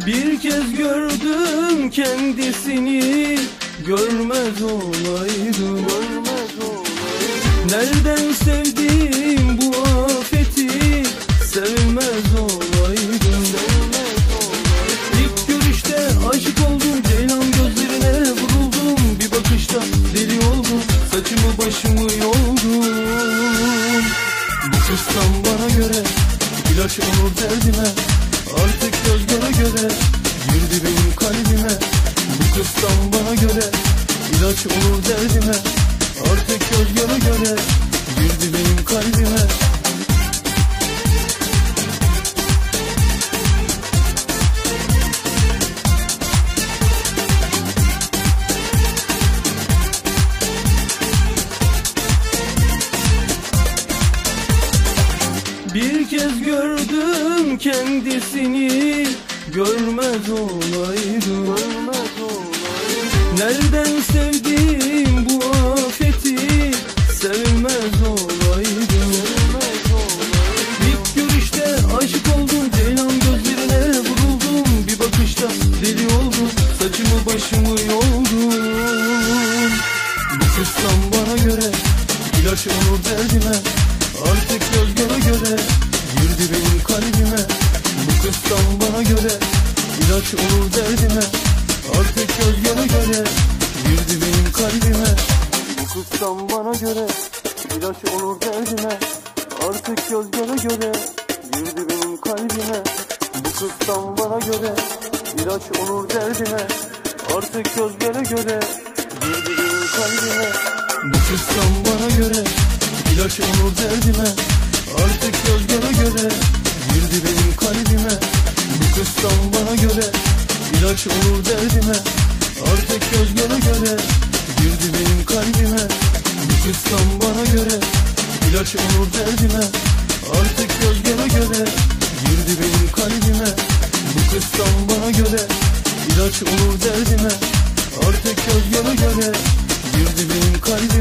Bir kez gördüm kendisini, görmez olaydım. Nereden sevdim bu afeti, sevmez olaydım. İlk görüşte aşık oldum, ceylan gözlerine vuruldum. Bir bakışta deli oldum, saçımı başımı yoldum. Bu kız tam bana göre, ilaç olur derdime. Artık göz göre göre girdi benim kalbime. Bu kız tam bana göre, ilaç olur derdime. Artık göz göre göre girdi benim kalbime. Bir kez gördüm kendisini, görmez olaydım. Nereden sevdim bu afeti, sevmez olaydım. İlk görüşte aşık oldum, ceylan gözlerine vuruldum. Bir bakışta deli oldum, saçımı başımı yoldum. Bu kız tam bana göre, ilaç olur derdime. Artık göz göre göre girdi benim kalbime. Bu kız tam bana göre, ilaç olur derdime. Artık göz göre göre girdi benim kalbime. Bu kız tam bana göre, ilaç olur derdime. Artık göz göre göre girdi benim kalbime. Bu kız tam bana göre, ilaç olur derdime. Artık göz göre göre girdi benim kalbime. Bu kız tam bana göre, ilaç olur derdime. Artık göz göre göre girdi benim kalbime. Bu kız tam bana göre, ilaç olur derdime. Artık göz göre göre girdi benim kalbime. Bu kız tam bana göre, ilaç olur derdime. Artık göz göre göre girdi benim kalbime. Bu kız tam bana göre, ilaç olur derdime. Artık göz göre göre girdi benim kalbime.